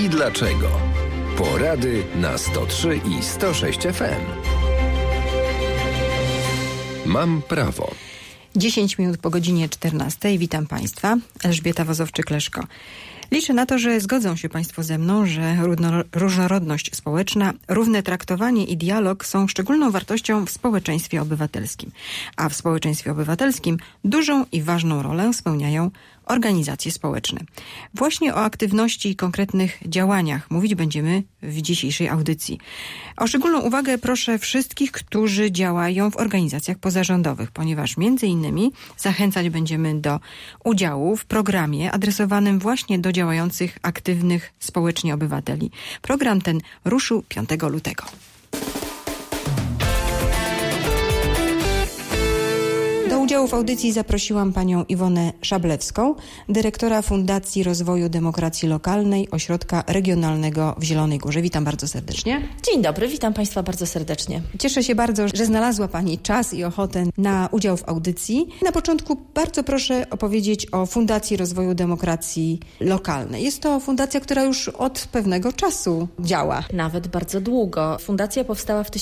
i dlaczego. Porady na 103 i 106 FM. Mam prawo. 10 minut po godzinie 14. Witam Państwa. Elżbieta Wozowczyk-Leszko. Liczę na to, że zgodzą się Państwo ze mną, że różnorodność społeczna, równe traktowanie i dialog są szczególną wartością w społeczeństwie obywatelskim. A w społeczeństwie obywatelskim dużą i ważną rolę spełniają organizacje społeczne. Właśnie o aktywności i konkretnych działaniach mówić będziemy w dzisiejszej audycji. O szczególną uwagę proszę wszystkich, którzy działają w organizacjach pozarządowych, ponieważ między innymi zachęcać będziemy do udziału w programie adresowanym właśnie do działających, aktywnych społecznie obywateli. Program ten ruszył 5 lutego. Do udziału w audycji zaprosiłam panią Iwonę Szablewską, dyrektora Fundacji Rozwoju Demokracji Lokalnej Ośrodka Regionalnego w Zielonej Górze. Witam bardzo serdecznie. Dzień dobry, witam Państwa bardzo serdecznie. Cieszę się bardzo, że znalazła Pani czas i ochotę na udział w audycji. Na początku bardzo proszę opowiedzieć o Fundacji Rozwoju Demokracji Lokalnej. Jest to fundacja, która już od pewnego czasu działa. Nawet bardzo długo. Fundacja powstała w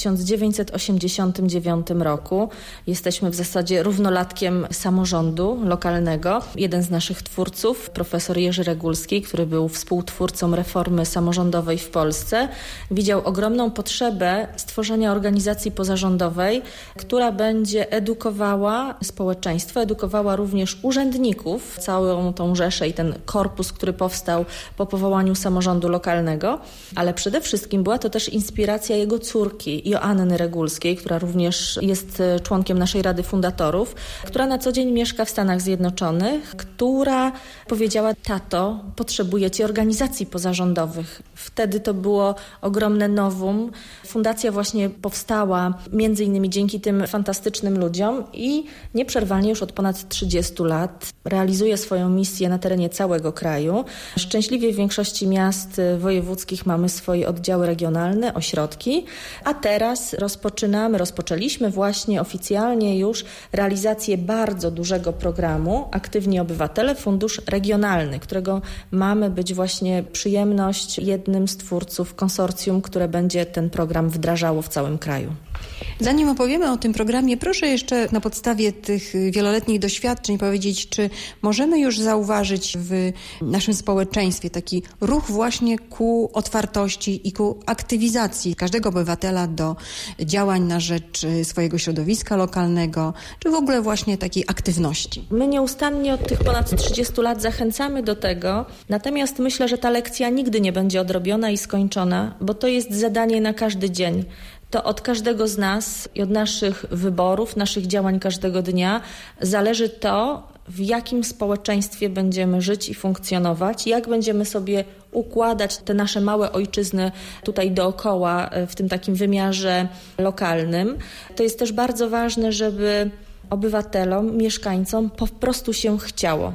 1989 roku. Jesteśmy w zasadzie równolatkiem samorządu lokalnego. Jeden z naszych twórców, profesor Jerzy Regulski, który był współtwórcą reformy samorządowej w Polsce, widział ogromną potrzebę stworzenia organizacji pozarządowej, która będzie edukowała społeczeństwo, edukowała również urzędników, całą tą rzeszę i ten korpus, który powstał po powołaniu samorządu lokalnego, ale przede wszystkim była to też inspiracja jego córki Joanny Regulskiej, która również jest członkiem naszej Rady Fundatorów, która na co dzień mieszka w Stanach Zjednoczonych, która powiedziała: tato, potrzebujecie organizacji pozarządowych. Wtedy to było ogromne novum. Fundacja właśnie powstała między innymi dzięki tym fantastycznym ludziom i nieprzerwanie już od ponad 30 lat realizuje swoją misję na terenie całego kraju. Szczęśliwie w większości miast wojewódzkich mamy swoje oddziały regionalne, ośrodki, a teraz rozpoczęliśmy właśnie oficjalnie już realizację bardzo dużego programu Aktywni Obywatele, Fundusz Regionalny, którego mamy być właśnie przyjemność jednym z twórców konsorcjum, które będzie ten program wdrażało w całym kraju. Zanim opowiemy o tym programie, proszę jeszcze na podstawie tych wieloletnich doświadczeń powiedzieć, czy możemy już zauważyć w naszym społeczeństwie taki ruch właśnie ku otwartości i ku aktywizacji każdego obywatela do działań na rzecz swojego środowiska lokalnego, czy w ogóle właśnie takiej aktywności. My nieustannie od tych ponad 30 lat zachęcamy do tego, natomiast myślę, że ta lekcja nigdy nie będzie odrobiona i skończona, bo to jest zadanie na każdy dzień. To od każdego z nas i od naszych wyborów, naszych działań każdego dnia zależy to, w jakim społeczeństwie będziemy żyć i funkcjonować, jak będziemy sobie układać te nasze małe ojczyzny tutaj dookoła w tym takim wymiarze lokalnym. To jest też bardzo ważne, żeby obywatelom, mieszkańcom po prostu się chciało,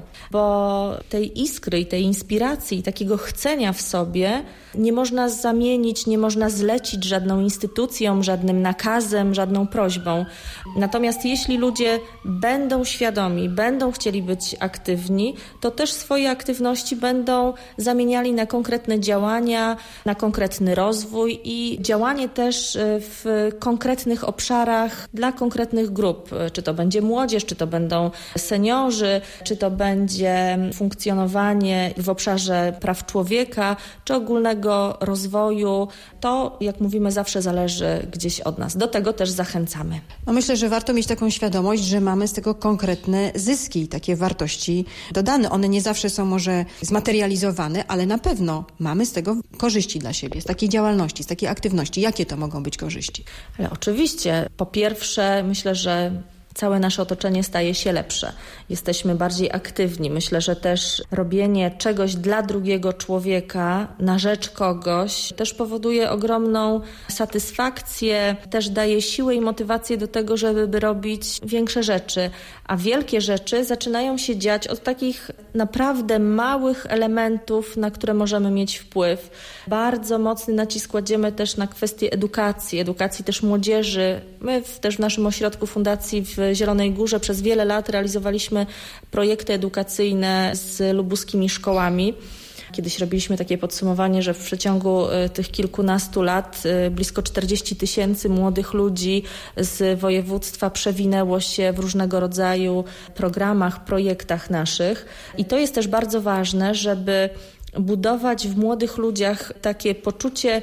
bo tej iskry i tej inspiracji, takiego chcenia w sobie nie można zamienić, nie można zlecić żadną instytucją, żadnym nakazem, żadną prośbą. Natomiast jeśli ludzie będą świadomi, będą chcieli być aktywni, to też swoje aktywności będą zamieniali na konkretne działania, na konkretny rozwój i działanie też w konkretnych obszarach dla konkretnych grup, czy to będzie młodzież, czy to będą seniorzy, czy to będzie funkcjonowanie w obszarze praw człowieka, czy ogólnego rozwoju. To, jak mówimy, zawsze zależy gdzieś od nas. Do tego też zachęcamy. No myślę, że warto mieć taką świadomość, że mamy z tego konkretne zyski, takie wartości dodane. One nie zawsze są może zmaterializowane, ale na pewno mamy z tego korzyści dla siebie, z takiej działalności, z takiej aktywności. Jakie to mogą być korzyści? Ale oczywiście, po pierwsze, myślę, że całe nasze otoczenie staje się lepsze. Jesteśmy bardziej aktywni. Myślę, że też robienie czegoś dla drugiego człowieka, na rzecz kogoś, też powoduje ogromną satysfakcję, też daje siłę i motywację do tego, żeby robić większe rzeczy. A wielkie rzeczy zaczynają się dziać od takich naprawdę małych elementów, na które możemy mieć wpływ. Bardzo mocny nacisk kładziemy też na kwestię edukacji też młodzieży. My też w naszym ośrodku Fundacji w Zielonej Górze przez wiele lat realizowaliśmy projekty edukacyjne z lubuskimi szkołami. Kiedyś robiliśmy takie podsumowanie, że w przeciągu tych kilkunastu lat blisko 40 000 młodych ludzi z województwa przewinęło się w różnego rodzaju programach, projektach naszych. I to jest też bardzo ważne, żeby budować w młodych ludziach takie poczucie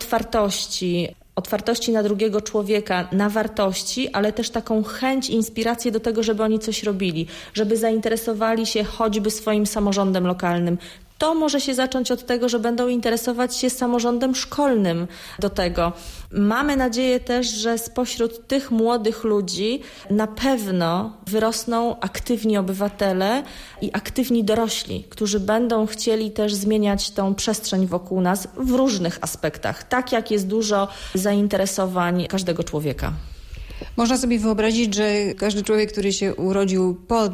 otwartości na drugiego człowieka, na wartości, ale też taką chęć, inspirację do tego, żeby oni coś robili, żeby zainteresowali się choćby swoim samorządem lokalnym. To może się zacząć od tego, że będą interesować się samorządem szkolnym do tego. Mamy nadzieję też, że spośród tych młodych ludzi na pewno wyrosną aktywni obywatele i aktywni dorośli, którzy będą chcieli też zmieniać tą przestrzeń wokół nas w różnych aspektach, tak jak jest dużo zainteresowań każdego człowieka. Można sobie wyobrazić, że każdy człowiek, który się urodził po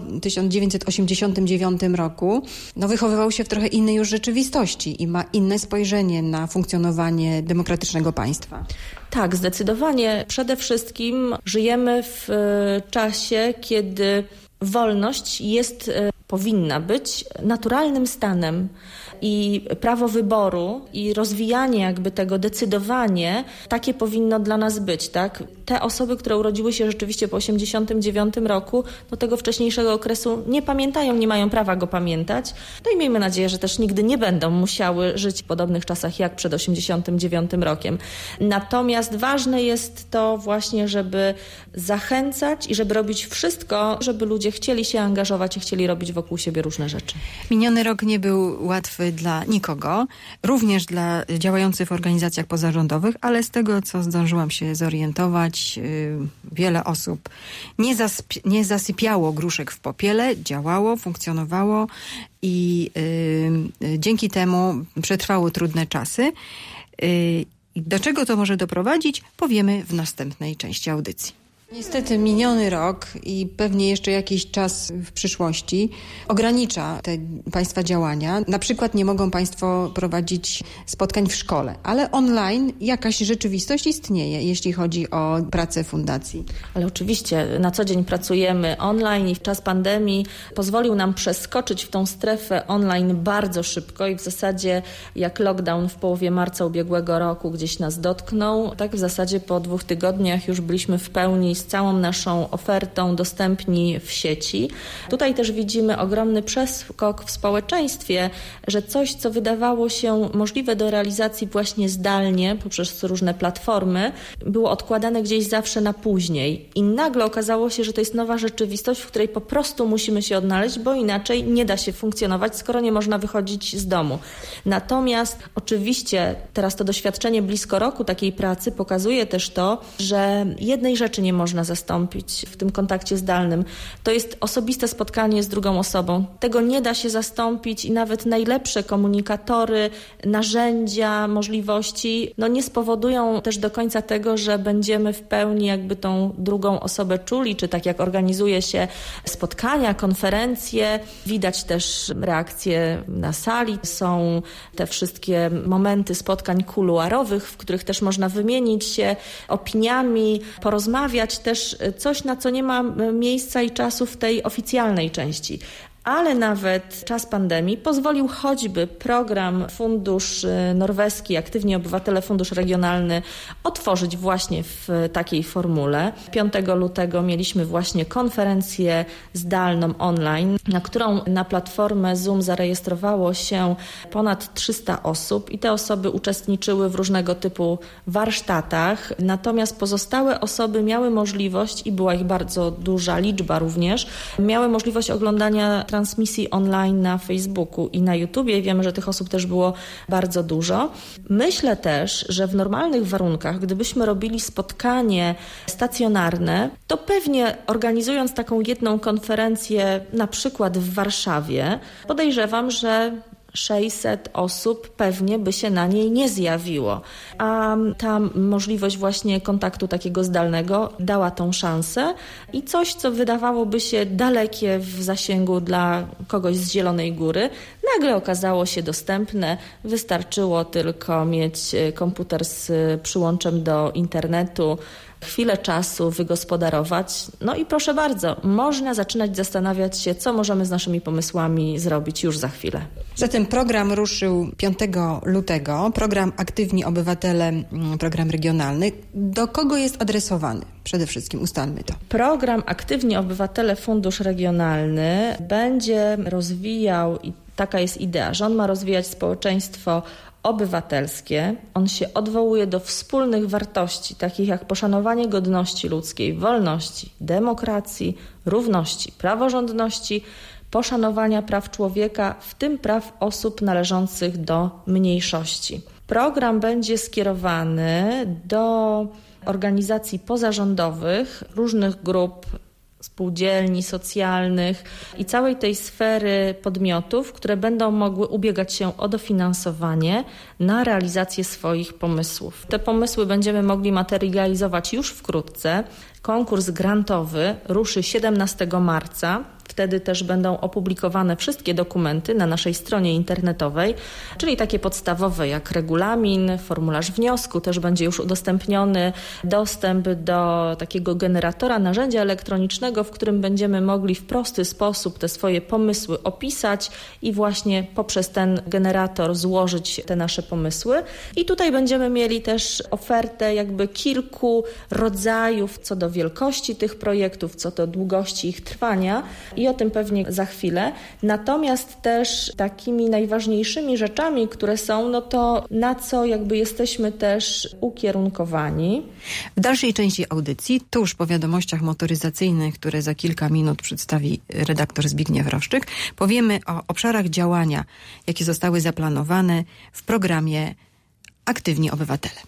1989 roku, wychowywał się w trochę innej już rzeczywistości i ma inne spojrzenie na funkcjonowanie demokratycznego państwa. Tak, zdecydowanie. Przede wszystkim żyjemy w czasie, kiedy wolność powinna być naturalnym stanem i prawo wyboru i rozwijanie jakby tego, decydowanie, takie powinno dla nas być, tak? Te osoby, które urodziły się rzeczywiście po 1989 roku, tego wcześniejszego okresu nie pamiętają, nie mają prawa go pamiętać. No i miejmy nadzieję, że też nigdy nie będą musiały żyć w podobnych czasach jak przed 1989 rokiem. Natomiast ważne jest to właśnie, żeby zachęcać i żeby robić wszystko, żeby ludzie chcieli się angażować i chcieli robić wokół siebie różne rzeczy. Miniony rok nie był łatwy dla nikogo, również dla działających w organizacjach pozarządowych, ale z tego, co zdążyłam się zorientować, wiele osób nie zasypiało gruszek w popiele, działało, funkcjonowało i dzięki temu przetrwało trudne czasy. Do czego to może doprowadzić, powiemy w następnej części audycji. Niestety miniony rok i pewnie jeszcze jakiś czas w przyszłości ogranicza te Państwa działania. Na przykład nie mogą Państwo prowadzić spotkań w szkole, ale online jakaś rzeczywistość istnieje, jeśli chodzi o pracę fundacji. Ale oczywiście na co dzień pracujemy online i w czas pandemii pozwolił nam przeskoczyć w tą strefę online bardzo szybko i w zasadzie jak lockdown w połowie marca ubiegłego roku gdzieś nas dotknął, tak w zasadzie po 2 tygodniach już byliśmy w pełni z całą naszą ofertą dostępni w sieci. Tutaj też widzimy ogromny przeskok w społeczeństwie, że coś, co wydawało się możliwe do realizacji właśnie zdalnie poprzez różne platformy, było odkładane gdzieś zawsze na później. I nagle okazało się, że to jest nowa rzeczywistość, w której po prostu musimy się odnaleźć, bo inaczej nie da się funkcjonować, skoro nie można wychodzić z domu. Natomiast oczywiście teraz to doświadczenie blisko roku takiej pracy pokazuje też to, że jednej rzeczy nie można zastąpić w tym kontakcie zdalnym. To jest osobiste spotkanie z drugą osobą. Tego nie da się zastąpić i nawet najlepsze komunikatory, narzędzia, możliwości nie spowodują też do końca tego, że będziemy w pełni jakby tą drugą osobę czuli, czy tak jak organizuje się spotkania, konferencje. Widać też reakcje na sali. Są te wszystkie momenty spotkań kuluarowych, w których też można wymienić się opiniami, porozmawiać też coś, na co nie ma miejsca i czasu w tej oficjalnej części. Ale nawet czas pandemii pozwolił choćby program Fundusz Norweski, Aktywni Obywatele, Fundusz Regionalny otworzyć właśnie w takiej formule. 5 lutego mieliśmy właśnie konferencję zdalną online, na którą na platformę Zoom zarejestrowało się ponad 300 osób i te osoby uczestniczyły w różnego typu warsztatach. Natomiast pozostałe osoby miały możliwość, i była ich bardzo duża liczba również, miały możliwość oglądania transmisji online na Facebooku i na YouTubie. Wiemy, że tych osób też było bardzo dużo. Myślę też, że w normalnych warunkach, gdybyśmy robili spotkanie stacjonarne, to pewnie organizując taką jedną konferencję na przykład w Warszawie, podejrzewam, że 600 osób pewnie by się na niej nie zjawiło. A ta możliwość właśnie kontaktu takiego zdalnego dała tą szansę i coś, co wydawałoby się dalekie w zasięgu dla kogoś z Zielonej Góry, nagle okazało się dostępne. Wystarczyło tylko mieć komputer z przyłączem do internetu, chwilę czasu wygospodarować. No i proszę bardzo, można zaczynać zastanawiać się, co możemy z naszymi pomysłami zrobić już za chwilę. Zatem program ruszył 5 lutego. Program Aktywni Obywatele, program regionalny. Do kogo jest adresowany? Przede wszystkim ustalmy to. Program Aktywni Obywatele Fundusz Regionalny będzie rozwijał, i taka jest idea, że on ma rozwijać społeczeństwo obywatelskie. On się odwołuje do wspólnych wartości, takich jak poszanowanie godności ludzkiej, wolności, demokracji, równości, praworządności, poszanowania praw człowieka, w tym praw osób należących do mniejszości. Program będzie skierowany do organizacji pozarządowych, różnych grup, spółdzielni socjalnych i całej tej sfery podmiotów, które będą mogły ubiegać się o dofinansowanie na realizację swoich pomysłów. Te pomysły będziemy mogli materializować już wkrótce. Konkurs grantowy ruszy 17 marca. Wtedy też będą opublikowane wszystkie dokumenty na naszej stronie internetowej, czyli takie podstawowe jak regulamin, formularz wniosku, też będzie już udostępniony dostęp do takiego generatora narzędzia elektronicznego, w którym będziemy mogli w prosty sposób te swoje pomysły opisać i właśnie poprzez ten generator złożyć te nasze pomysły. I tutaj będziemy mieli też ofertę jakby kilku rodzajów co do wielkości tych projektów, co do długości ich trwania. I o tym pewnie za chwilę. Natomiast też takimi najważniejszymi rzeczami, które są, no to na co jakby jesteśmy też ukierunkowani. W dalszej części audycji, tuż po wiadomościach motoryzacyjnych, które za kilka minut przedstawi redaktor Zbigniew Roszczyk, powiemy o obszarach działania, jakie zostały zaplanowane w programie Aktywni Obywatele.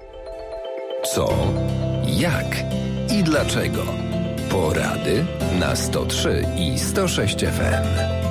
Co, jak i dlaczego? Porady na 103 i 106 FM.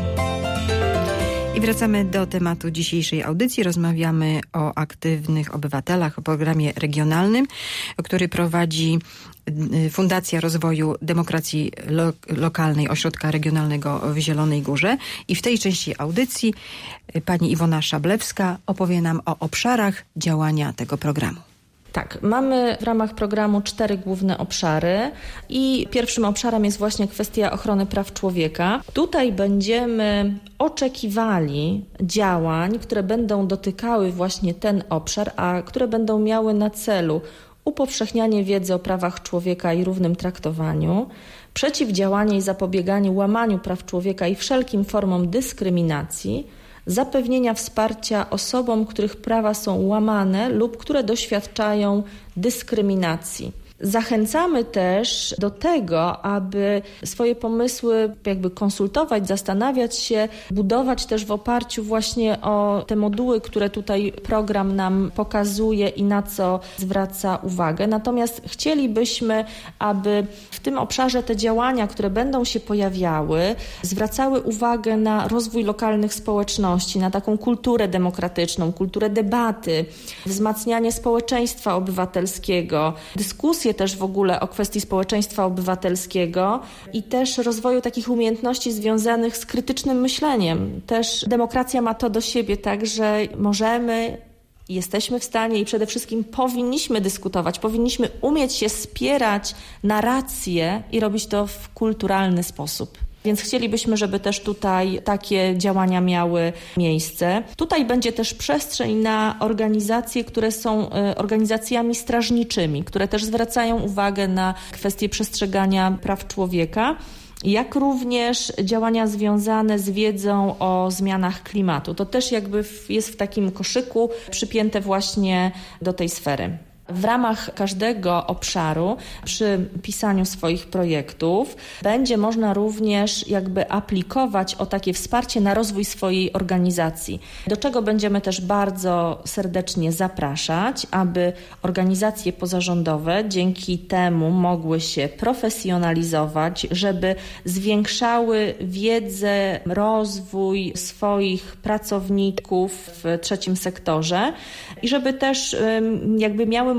I wracamy do tematu dzisiejszej audycji. Rozmawiamy o aktywnych obywatelach, o programie regionalnym, który prowadzi Fundacja Rozwoju Demokracji Lokalnej Ośrodka Regionalnego w Zielonej Górze. I w tej części audycji pani Iwona Szablewska opowie nam o obszarach działania tego programu. Tak, mamy w ramach programu 4 główne obszary i pierwszym obszarem jest właśnie kwestia ochrony praw człowieka. Tutaj będziemy oczekiwali działań, które będą dotykały właśnie ten obszar, a które będą miały na celu upowszechnianie wiedzy o prawach człowieka i równym traktowaniu, przeciwdziałanie i zapobieganie łamaniu praw człowieka i wszelkim formom dyskryminacji, zapewnienia wsparcia osobom, których prawa są łamane lub które doświadczają dyskryminacji. Zachęcamy też do tego, aby swoje pomysły jakby konsultować, zastanawiać się, budować też w oparciu właśnie o te moduły, które tutaj program nam pokazuje i na co zwraca uwagę. Natomiast chcielibyśmy, aby w tym obszarze te działania, które będą się pojawiały, zwracały uwagę na rozwój lokalnych społeczności, na taką kulturę demokratyczną, kulturę debaty, wzmacnianie społeczeństwa obywatelskiego, dyskusje też w ogóle o kwestii społeczeństwa obywatelskiego i też rozwoju takich umiejętności związanych z krytycznym myśleniem. Też demokracja ma to do siebie, tak, że możemy, jesteśmy w stanie i przede wszystkim powinniśmy dyskutować, powinniśmy umieć się spierać na racje i robić to w kulturalny sposób. Więc chcielibyśmy, żeby też tutaj takie działania miały miejsce. Tutaj będzie też przestrzeń na organizacje, które są organizacjami strażniczymi, które też zwracają uwagę na kwestie przestrzegania praw człowieka, jak również działania związane z wiedzą o zmianach klimatu. To też jakby jest w takim koszyku przypięte właśnie do tej sfery. W ramach każdego obszaru przy pisaniu swoich projektów będzie można również jakby aplikować o takie wsparcie na rozwój swojej organizacji, do czego będziemy też bardzo serdecznie zapraszać, aby organizacje pozarządowe dzięki temu mogły się profesjonalizować, żeby zwiększały wiedzę, rozwój swoich pracowników w trzecim sektorze i żeby też jakby miały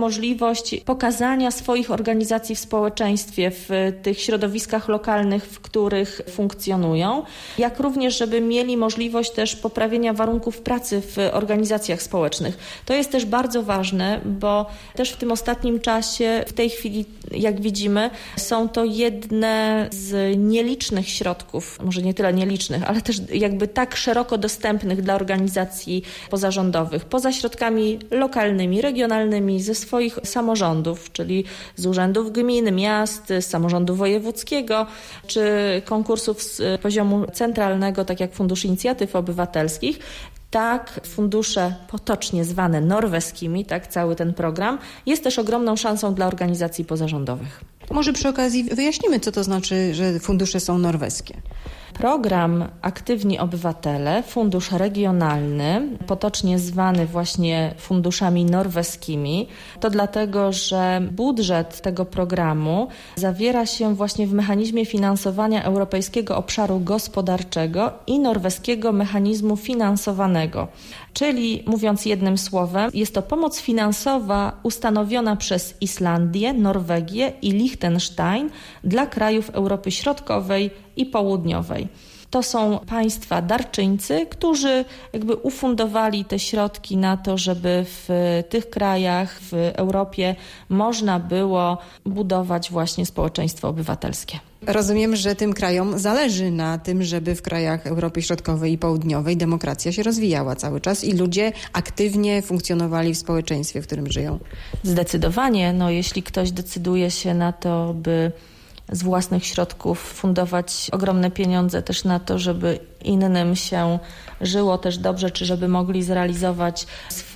możliwość pokazania swoich organizacji w społeczeństwie, w tych środowiskach lokalnych, w których funkcjonują, jak również, żeby mieli możliwość też poprawienia warunków pracy w organizacjach społecznych. To jest też bardzo ważne, bo też w tym ostatnim czasie, w tej chwili, jak widzimy, są to jedne z nielicznych środków, może nie tyle nielicznych, ale też jakby tak szeroko dostępnych dla organizacji pozarządowych, poza środkami lokalnymi, regionalnymi, ze swoich samorządów, czyli z urzędów gmin, miast, z samorządu wojewódzkiego, czy konkursów z poziomu centralnego, tak jak Fundusz Inicjatyw Obywatelskich. Tak, fundusze potocznie zwane norweskimi, tak, cały ten program, jest też ogromną szansą dla organizacji pozarządowych. Może przy okazji wyjaśnimy, co to znaczy, że fundusze są norweskie. Program Aktywni Obywatele, fundusz regionalny, potocznie zwany właśnie funduszami norweskimi, to dlatego, że budżet tego programu zawiera się właśnie w mechanizmie finansowania Europejskiego Obszaru Gospodarczego i norweskiego mechanizmu finansowanego. Czyli, mówiąc jednym słowem, jest to pomoc finansowa ustanowiona przez Islandię, Norwegię i Liechtenstein dla krajów Europy Środkowej i Południowej. To są państwa darczyńcy, którzy jakby ufundowali te środki na to, żeby w tych krajach, w Europie można było budować właśnie społeczeństwo obywatelskie. Rozumiem, że tym krajom zależy na tym, żeby w krajach Europy Środkowej i Południowej demokracja się rozwijała cały czas i ludzie aktywnie funkcjonowali w społeczeństwie, w którym żyją. Zdecydowanie, jeśli ktoś decyduje się na to, by z własnych środków fundować ogromne pieniądze też na to, żeby innym się żyło też dobrze, czy żeby mogli zrealizować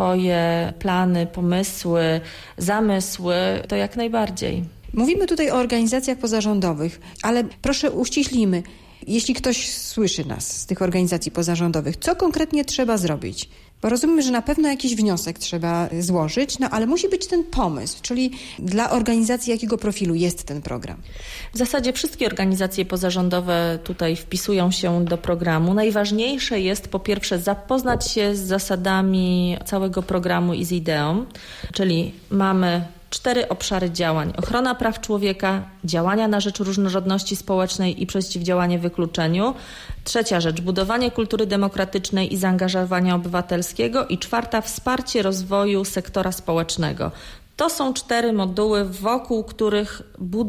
swoje plany, pomysły, zamysły, to jak najbardziej. Mówimy tutaj o organizacjach pozarządowych, ale proszę uściślimy, jeśli ktoś słyszy nas z tych organizacji pozarządowych, co konkretnie trzeba zrobić? Bo rozumiem, że na pewno jakiś wniosek trzeba złożyć, ale musi być ten pomysł, czyli dla organizacji jakiego profilu jest ten program? W zasadzie wszystkie organizacje pozarządowe tutaj wpisują się do programu. Najważniejsze jest po pierwsze zapoznać się z zasadami całego programu i z ideą, czyli mamy 4 obszary działań. Ochrona praw człowieka, działania na rzecz różnorodności społecznej i przeciwdziałanie wykluczeniu. 3. rzecz, budowanie kultury demokratycznej i zaangażowania obywatelskiego. I 4. wsparcie rozwoju sektora społecznego. To są 4 moduły, wokół których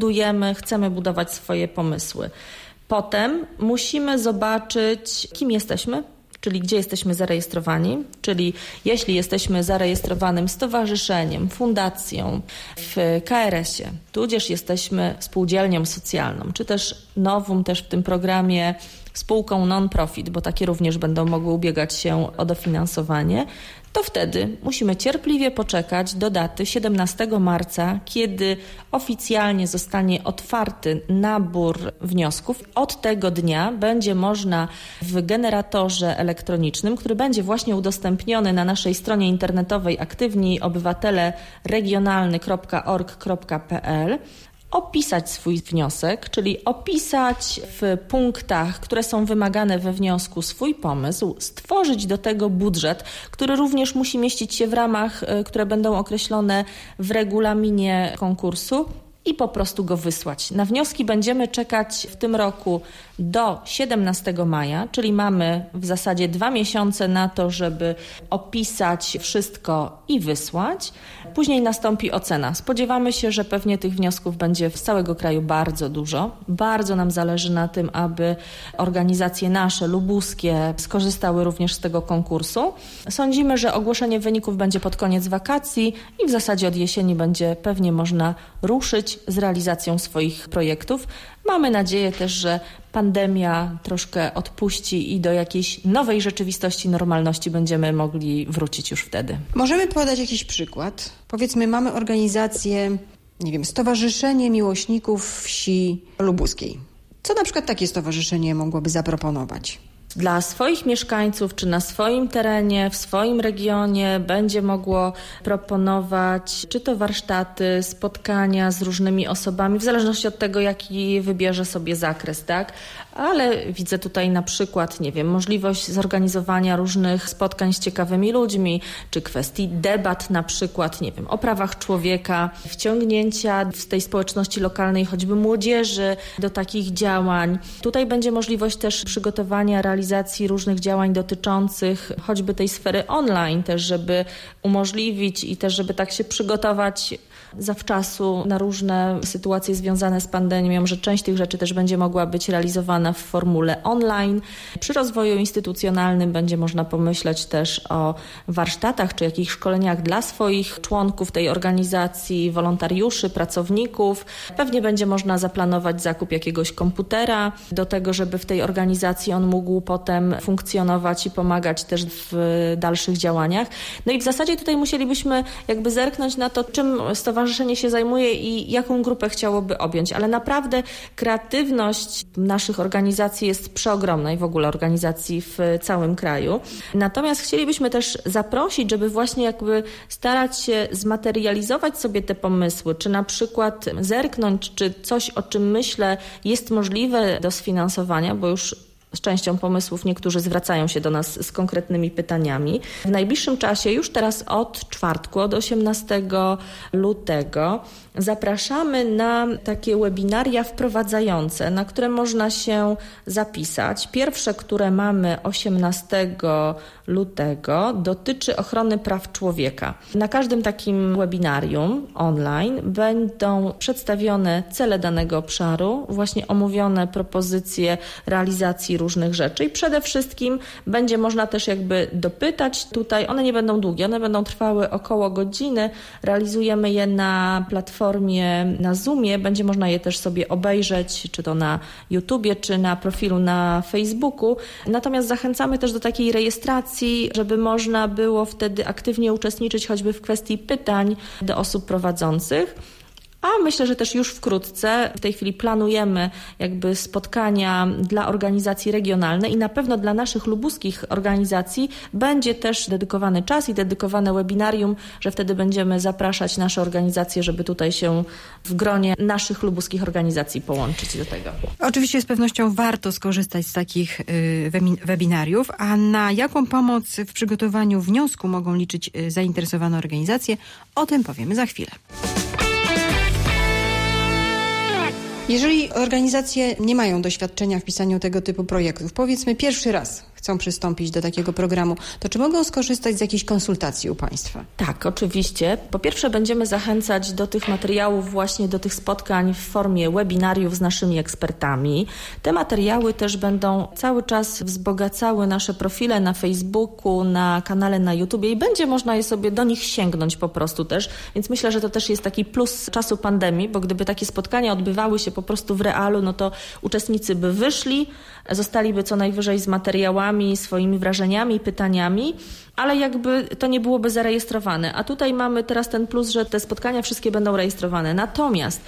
chcemy budować swoje pomysły. Potem musimy zobaczyć, kim jesteśmy, czyli gdzie jesteśmy zarejestrowani, czyli jeśli jesteśmy zarejestrowanym stowarzyszeniem, fundacją w KRS-ie, tudzież jesteśmy spółdzielnią socjalną, czy też nową też w tym programie spółką non-profit, bo takie również będą mogły ubiegać się o dofinansowanie, to wtedy musimy cierpliwie poczekać do daty 17 marca, kiedy oficjalnie zostanie otwarty nabór wniosków. Od tego dnia będzie można w generatorze elektronicznym, który będzie właśnie udostępniony na naszej stronie internetowej aktywniobywateleregionalny.org.pl, opisać swój wniosek, czyli opisać w punktach, które są wymagane we wniosku, swój pomysł, stworzyć do tego budżet, który również musi mieścić się w ramach, które będą określone w regulaminie konkursu i po prostu go wysłać. Na wnioski będziemy czekać w tym roku do 17 maja, czyli mamy w zasadzie 2 miesiące na to, żeby opisać wszystko i wysłać. Później nastąpi ocena. Spodziewamy się, że pewnie tych wniosków będzie z całego kraju bardzo dużo. Bardzo nam zależy na tym, aby organizacje nasze, lubuskie, skorzystały również z tego konkursu. Sądzimy, że ogłoszenie wyników będzie pod koniec wakacji i w zasadzie od jesieni będzie pewnie można ruszyć z realizacją swoich projektów. Mamy nadzieję też, że pandemia troszkę odpuści i do jakiejś nowej rzeczywistości, normalności będziemy mogli wrócić już wtedy. Możemy podać jakiś przykład? Powiedzmy, mamy organizację, Stowarzyszenie Miłośników Wsi Lubuskiej. Co na przykład takie stowarzyszenie mogłoby zaproponować? dla swoich mieszkańców, czy na swoim terenie, w swoim regionie będzie mogło proponować czy to warsztaty, spotkania z różnymi osobami, w zależności od tego, jaki wybierze sobie zakres, tak? Ale widzę tutaj na przykład, możliwość zorganizowania różnych spotkań z ciekawymi ludźmi, czy kwestii debat na przykład, o prawach człowieka, wciągnięcia w tej społeczności lokalnej choćby młodzieży do takich działań. Tutaj będzie możliwość też przygotowania, realizacji różnych działań dotyczących choćby tej sfery online też, żeby umożliwić i też, żeby tak się przygotować zawczasu na różne sytuacje związane z pandemią, że część tych rzeczy też będzie mogła być realizowana w formule online. Przy rozwoju instytucjonalnym będzie można pomyśleć też o warsztatach czy jakichś szkoleniach dla swoich członków tej organizacji, wolontariuszy, pracowników. Pewnie będzie można zaplanować zakup jakiegoś komputera do tego, żeby w tej organizacji on mógł potem funkcjonować i pomagać też w dalszych działaniach. No i w zasadzie tutaj musielibyśmy zerknąć na to, czym stowarzyszenie się zajmuje i jaką grupę chciałoby objąć, ale naprawdę kreatywność naszych organizacji jest przeogromna i w ogóle organizacji w całym kraju. Natomiast chcielibyśmy też zaprosić, żeby właśnie starać się zmaterializować sobie te pomysły, czy na przykład zerknąć, czy coś, o czym myślę, jest możliwe do sfinansowania, bo już z częścią pomysłów niektórzy zwracają się do nas z konkretnymi pytaniami. W najbliższym czasie, już teraz od czwartku, od 18 lutego, zapraszamy na takie webinaria wprowadzające, na które można się zapisać. Pierwsze, które mamy 18 lutego, dotyczy ochrony praw człowieka. Na każdym takim webinarium online będą przedstawione cele danego obszaru, właśnie omówione propozycje realizacji różnych rzeczy i przede wszystkim będzie można też dopytać tutaj. One nie będą długie, one będą trwały około godziny. Realizujemy je na platformie, na Zoomie. Będzie można je też sobie obejrzeć, czy to na YouTubie, czy na profilu na Facebooku. Natomiast zachęcamy też do takiej rejestracji, żeby można było wtedy aktywnie uczestniczyć choćby w kwestii pytań do osób prowadzących. A myślę, że też już wkrótce, w tej chwili planujemy spotkania dla organizacji regionalnych i na pewno dla naszych lubuskich organizacji będzie też dedykowany czas i dedykowane webinarium, że wtedy będziemy zapraszać nasze organizacje, żeby tutaj się w gronie naszych lubuskich organizacji połączyć do tego. Oczywiście z pewnością warto skorzystać z takich webinariów, a na jaką pomoc w przygotowaniu wniosku mogą liczyć zainteresowane organizacje? O tym powiemy za chwilę. Jeżeli organizacje nie mają doświadczenia w pisaniu tego typu projektów, powiedzmy pierwszy raz chcą przystąpić do takiego programu, to czy mogą skorzystać z jakiejś konsultacji u Państwa? Tak, oczywiście. Po pierwsze będziemy zachęcać do tych materiałów, właśnie do tych spotkań w formie webinariów z naszymi ekspertami. Te materiały też będą cały czas wzbogacały nasze profile na Facebooku, na kanale na YouTubie i będzie można je sobie do nich sięgnąć po prostu też. Więc myślę, że to też jest taki plus czasu pandemii, bo gdyby takie spotkania odbywały się po prostu w realu, no to uczestnicy by wyszli, zostaliby co najwyżej z materiałami, swoimi wrażeniami, pytaniami, ale to nie byłoby zarejestrowane. A tutaj mamy teraz ten plus, że te spotkania wszystkie będą rejestrowane. Natomiast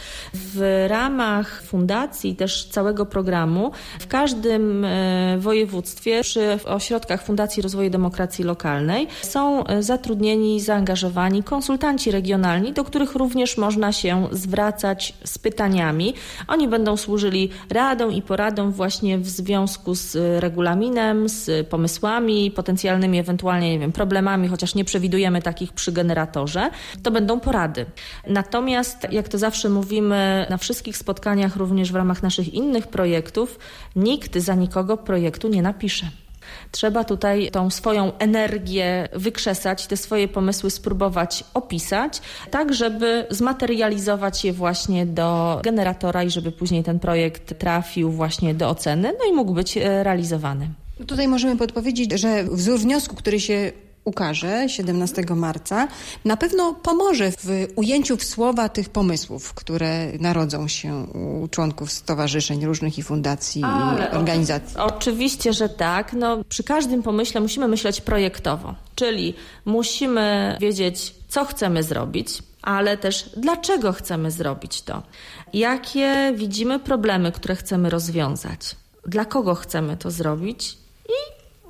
w ramach fundacji, też całego programu, w każdym województwie, przy ośrodkach Fundacji Rozwoju Demokracji Lokalnej są zatrudnieni, zaangażowani konsultanci regionalni, do których również można się zwracać z pytaniami. Oni będą służyli radą i poradą właśnie w związku z regulaminem, z pomysłami, potencjalnymi ewentualnie, problemami, chociaż nie przewidujemy takich przy generatorze, to będą porady. Natomiast, jak to zawsze mówimy na wszystkich spotkaniach, również w ramach naszych innych projektów, nikt za nikogo projektu nie napisze. Trzeba tutaj tą swoją energię wykrzesać, te swoje pomysły spróbować opisać, tak żeby zmaterializować je właśnie do generatora i żeby później ten projekt trafił właśnie do oceny, no i mógł być realizowany. Tutaj możemy podpowiedzieć, że wzór wniosku, który się ukaże 17 marca, na pewno pomoże w ujęciu w słowa tych pomysłów, które narodzą się u członków stowarzyszeń różnych i fundacji i organizacji. Oczywiście, że tak. Przy każdym pomyśle musimy myśleć projektowo, czyli musimy wiedzieć, co chcemy zrobić, ale też dlaczego chcemy zrobić to. Jakie widzimy problemy, które chcemy rozwiązać. Dla kogo chcemy to zrobić?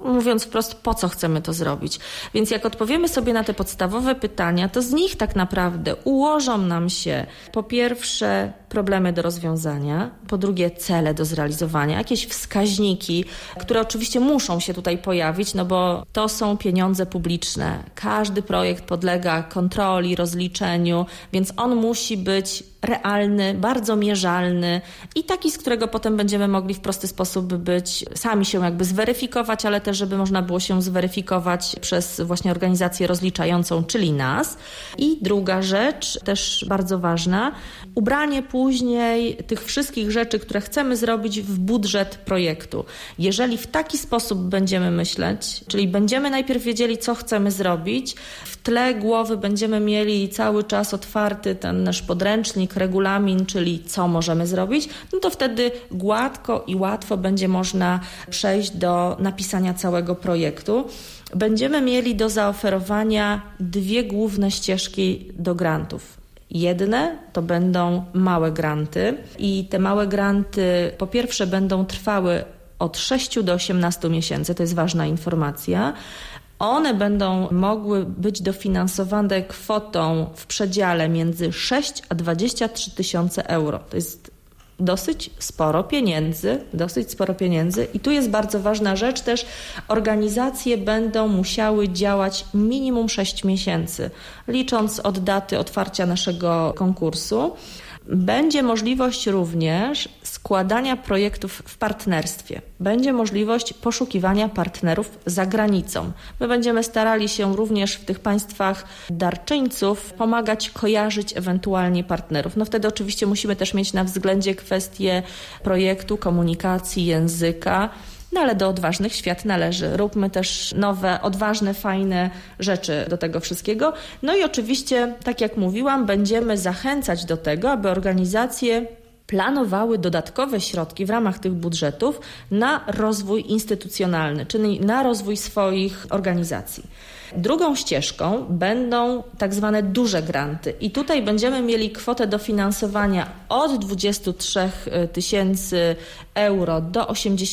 Mówiąc wprost, po co chcemy to zrobić. Więc jak odpowiemy sobie na te podstawowe pytania, to z nich tak naprawdę ułożą nam się po pierwsze problemy do rozwiązania, po drugie cele do zrealizowania, jakieś wskaźniki, które oczywiście muszą się tutaj pojawić, no bo to są pieniądze publiczne. Każdy projekt podlega kontroli, rozliczeniu, więc on musi być realny, bardzo mierzalny i taki, z którego potem będziemy mogli w prosty sposób sami się jakby zweryfikować, ale też, żeby można było się zweryfikować przez właśnie organizację rozliczającą, czyli nas. I druga rzecz, też bardzo ważna, ubranie później tych wszystkich rzeczy, które chcemy zrobić w budżet projektu. Jeżeli w taki sposób będziemy myśleć, czyli będziemy najpierw wiedzieli, co chcemy zrobić, w tle głowy będziemy mieli cały czas otwarty ten nasz podręcznik, regulamin, czyli co możemy zrobić, no to wtedy gładko i łatwo będzie można przejść do napisania całego projektu. Będziemy mieli do zaoferowania 2 główne ścieżki do grantów. Jedne to będą małe granty i te małe granty po pierwsze będą trwały od 6 do 18 miesięcy, to jest ważna informacja. One będą mogły być dofinansowane kwotą w przedziale między 6 a 23 tysiące euro. To jest dosyć sporo pieniędzy i tu jest bardzo ważna rzecz też, organizacje będą musiały działać minimum 6 miesięcy, licząc od daty otwarcia naszego konkursu. Będzie możliwość również składania projektów w partnerstwie. Będzie możliwość poszukiwania partnerów za granicą. My będziemy starali się również w tych państwach darczyńców pomagać kojarzyć ewentualnie partnerów. No wtedy oczywiście musimy też mieć na względzie kwestie projektu, komunikacji, języka. No ale do odważnych świat należy. Róbmy też nowe, odważne, fajne rzeczy do tego wszystkiego. No i oczywiście, tak jak mówiłam, będziemy zachęcać do tego, aby organizacje planowały dodatkowe środki w ramach tych budżetów na rozwój instytucjonalny, czyli na rozwój swoich organizacji. Drugą ścieżką będą tak zwane duże granty i tutaj będziemy mieli kwotę dofinansowania od 23 tysięcy euro do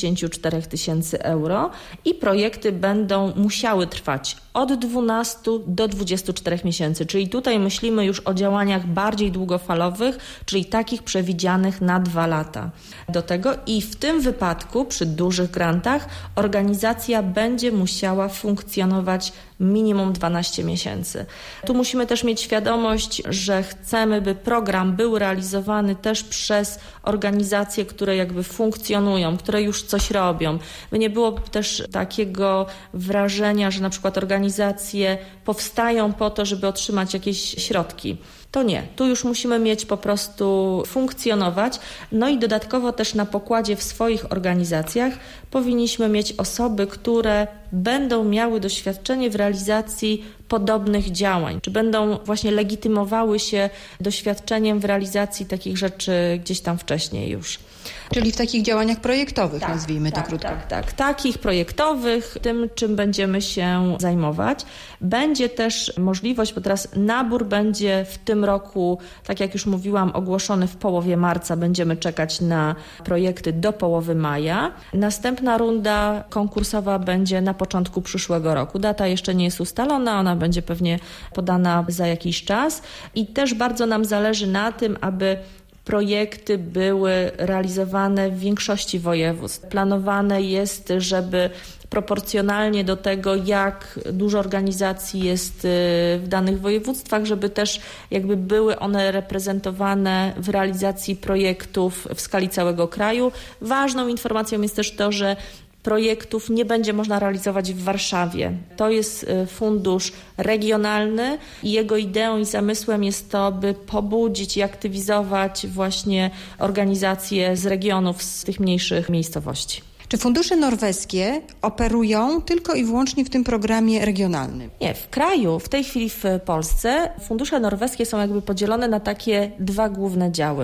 84 tysięcy euro i projekty będą musiały trwać od 12 do 24 miesięcy, czyli tutaj myślimy już o działaniach bardziej długofalowych, czyli takich przewidzianych na 2 lata do tego i w tym wypadku przy dużych grantach organizacja będzie musiała funkcjonować minimum 12 miesięcy. Tu musimy też mieć świadomość, że chcemy, by program był realizowany też przez organizacje, które jakby funkcjonują, które już coś robią. By nie było też takiego wrażenia, że na przykład organizacje powstają po to, żeby otrzymać jakieś środki. To nie. Tu już musimy mieć po prostu funkcjonować. No i dodatkowo też na pokładzie w swoich organizacjach powinniśmy mieć osoby, które będą miały doświadczenie w realizacji podobnych działań, czy będą właśnie legitymowały się doświadczeniem w realizacji takich rzeczy gdzieś tam wcześniej już. Czyli w takich działaniach projektowych, nazwijmy to krótko. Tak. Takich projektowych, tym czym będziemy się zajmować. Będzie też możliwość, bo teraz nabór będzie w tym roku, tak jak już mówiłam, ogłoszony w połowie marca. Będziemy czekać na projekty do połowy maja. Następna runda konkursowa będzie na początku przyszłego roku. Data jeszcze nie jest ustalona, ona będzie pewnie podana za jakiś czas i też bardzo nam zależy na tym, aby projekty były realizowane w większości województw. Planowane jest, żeby proporcjonalnie do tego, jak dużo organizacji jest w danych województwach, żeby też jakby były one reprezentowane w realizacji projektów w skali całego kraju. Ważną informacją jest też to, że projektów nie będzie można realizować w Warszawie. To jest fundusz regionalny i jego ideą i zamysłem jest to, by pobudzić i aktywizować właśnie organizacje z regionów, z tych mniejszych miejscowości. Czy fundusze norweskie operują tylko i wyłącznie w tym programie regionalnym? Nie, w kraju, w tej chwili w Polsce fundusze norweskie są jakby podzielone na takie 2 główne działy.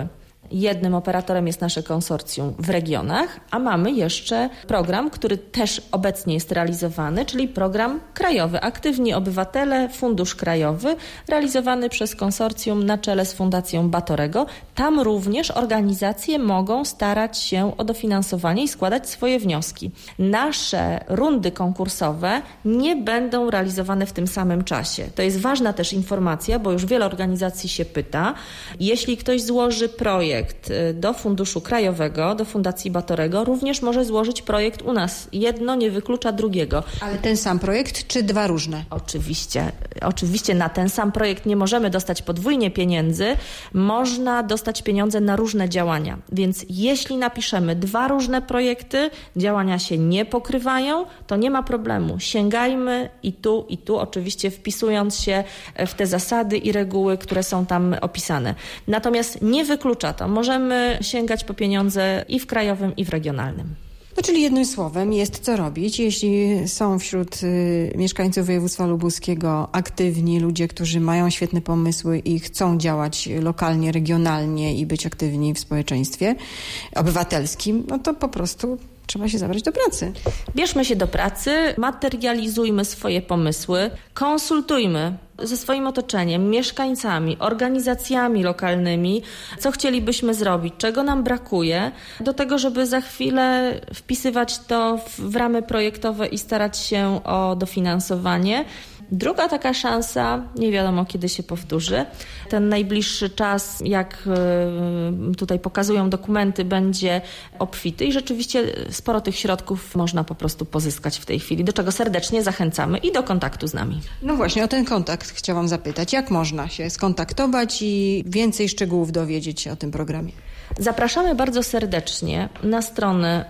Jednym operatorem jest nasze konsorcjum w regionach, a mamy jeszcze program, który też obecnie jest realizowany, czyli program krajowy. Aktywni Obywatele, Fundusz Krajowy, realizowany przez konsorcjum na czele z Fundacją Batorego. Tam również organizacje mogą starać się o dofinansowanie i składać swoje wnioski. Nasze rundy konkursowe nie będą realizowane w tym samym czasie. To jest ważna też informacja, bo już wiele organizacji się pyta. Jeśli ktoś złoży projekt do Funduszu Krajowego, do Fundacji Batorego, również może złożyć projekt u nas. Jedno nie wyklucza drugiego. Ale ten sam projekt, czy dwa różne? Oczywiście na ten sam projekt nie możemy dostać podwójnie pieniędzy. Można dostać pieniądze na różne działania. Więc jeśli napiszemy dwa różne projekty, działania się nie pokrywają, to nie ma problemu. Sięgajmy i tu, oczywiście wpisując się w te zasady i reguły, które są tam opisane. Natomiast nie wyklucza to. Możemy sięgać po pieniądze i w krajowym, i w regionalnym. No, czyli jednym słowem jest co robić. Jeśli są wśród mieszkańców województwa lubuskiego aktywni ludzie, którzy mają świetne pomysły i chcą działać lokalnie, regionalnie i być aktywni w społeczeństwie obywatelskim, no to po prostu trzeba się zabrać do pracy. Bierzmy się do pracy, materializujmy swoje pomysły, konsultujmy ze swoim otoczeniem, mieszkańcami, organizacjami lokalnymi, co chcielibyśmy zrobić, czego nam brakuje, do tego, żeby za chwilę wpisywać to w ramy projektowe i starać się o dofinansowanie. Druga taka szansa, nie wiadomo kiedy się powtórzy. Ten najbliższy czas, jak tutaj pokazują dokumenty, będzie obfity i rzeczywiście sporo tych środków można po prostu pozyskać w tej chwili, do czego serdecznie zachęcamy i do kontaktu z nami. No właśnie, o ten kontakt chciałam zapytać. Jak można się skontaktować i więcej szczegółów dowiedzieć się o tym programie? Zapraszamy bardzo serdecznie na stronę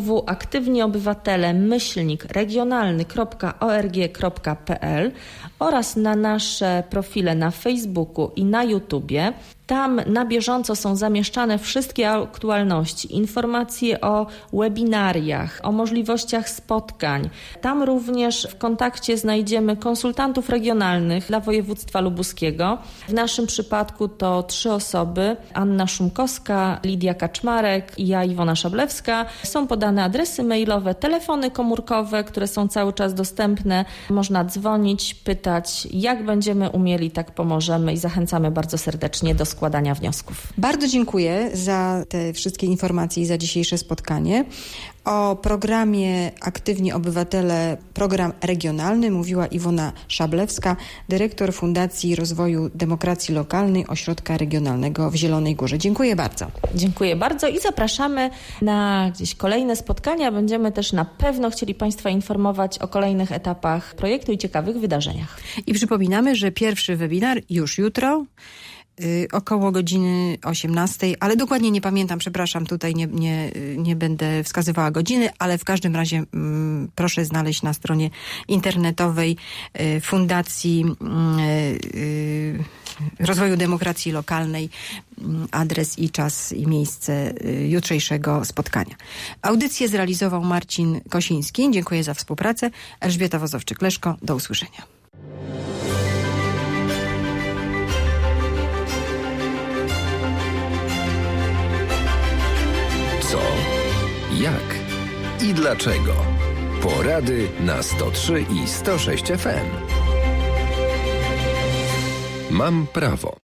www.aktywnieobywatele-regionalny.org.pl oraz na nasze profile na Facebooku i na YouTubie. Tam na bieżąco są zamieszczane wszystkie aktualności, informacje o webinariach, o możliwościach spotkań. Tam również w kontakcie znajdziemy konsultantów regionalnych dla województwa lubuskiego. W naszym przypadku to 3 osoby, Anna Szumkowska, Lidia Kaczmarek i ja, Iwona Szablewska. Są podane adresy mailowe, telefony komórkowe, które są cały czas dostępne. Można dzwonić, pytać, jak będziemy umieli, tak pomożemy i zachęcamy bardzo serdecznie do składania wniosków. Bardzo dziękuję za te wszystkie informacje i za dzisiejsze spotkanie. O programie Aktywni Obywatele, program regionalny, mówiła Iwona Szablewska, dyrektor Fundacji Rozwoju Demokracji Lokalnej Ośrodka Regionalnego w Zielonej Górze. Dziękuję bardzo. Dziękuję bardzo i zapraszamy na gdzieś kolejne spotkania. Będziemy też na pewno chcieli Państwa informować o kolejnych etapach projektu i ciekawych wydarzeniach. I przypominamy, że pierwszy webinar już jutro, około godziny 18, ale dokładnie nie pamiętam, przepraszam, tutaj nie będę wskazywała godziny, ale w każdym razie proszę znaleźć na stronie internetowej Fundacji Rozwoju Demokracji Lokalnej adres i czas i miejsce jutrzejszego spotkania. Audycję zrealizował Marcin Kosiński. Dziękuję za współpracę. Elżbieta Wozowczyk-Leszko. Do usłyszenia. Co? Jak? I dlaczego? Porady na 103 i 106 FM. Mam prawo.